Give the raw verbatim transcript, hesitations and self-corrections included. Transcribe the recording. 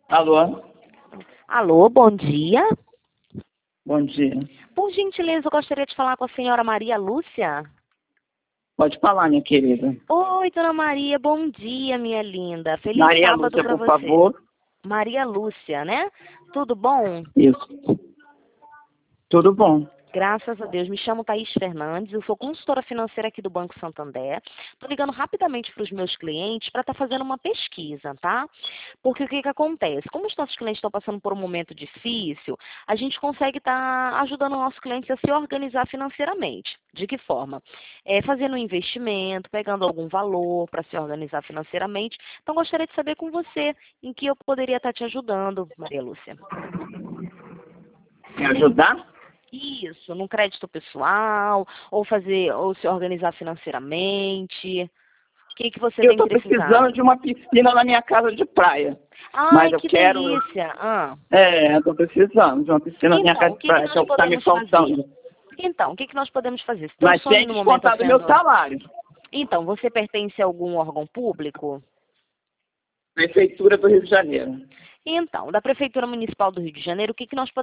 Alô? Alô, bom dia. Bom dia. Por gentileza, eu gostaria de falar com a senhora Maria Lúcia. Pode falar, minha querida. Oi, dona Maria, bom dia, minha linda. Feliz Maria sábado Lúcia, para por você. favor. Maria Lúcia, né? Tudo bom? Isso. Tudo bom. Graças a Deus. Me chamo Thaís Fernandes, eu sou consultora financeira aqui do Banco Santander. Estou ligando rapidamente para os meus clientes para estar fazendo uma pesquisa, tá? Porque o que que acontece? Como os nossos clientes estão passando por um momento difícil, a gente consegue estar ajudando os nossos clientes a se organizar financeiramente. De que forma? É, fazendo um investimento, pegando algum valor para se organizar financeiramente. Então, gostaria de saber com você em que eu poderia estar te ajudando, Maria Lúcia. Me ajudar? Isso, num crédito pessoal, ou fazer, ou se organizar financeiramente. O que que você Eu tem estou precisado? precisando de uma piscina na minha casa de praia. Ai, Mas eu que quero... delícia! Ah. É, eu estou precisando de uma piscina na minha Então, casa o de que que praia, que é nós o que está me podemos fazer? faltando. Então, o que que nós podemos fazer? Se teu Mas sonho tem no que momento está descontar do meu sendo... salário. Então, você pertence a algum órgão público? Prefeitura do Rio de Janeiro. Então, da Prefeitura Municipal do Rio de Janeiro, o que que nós podemos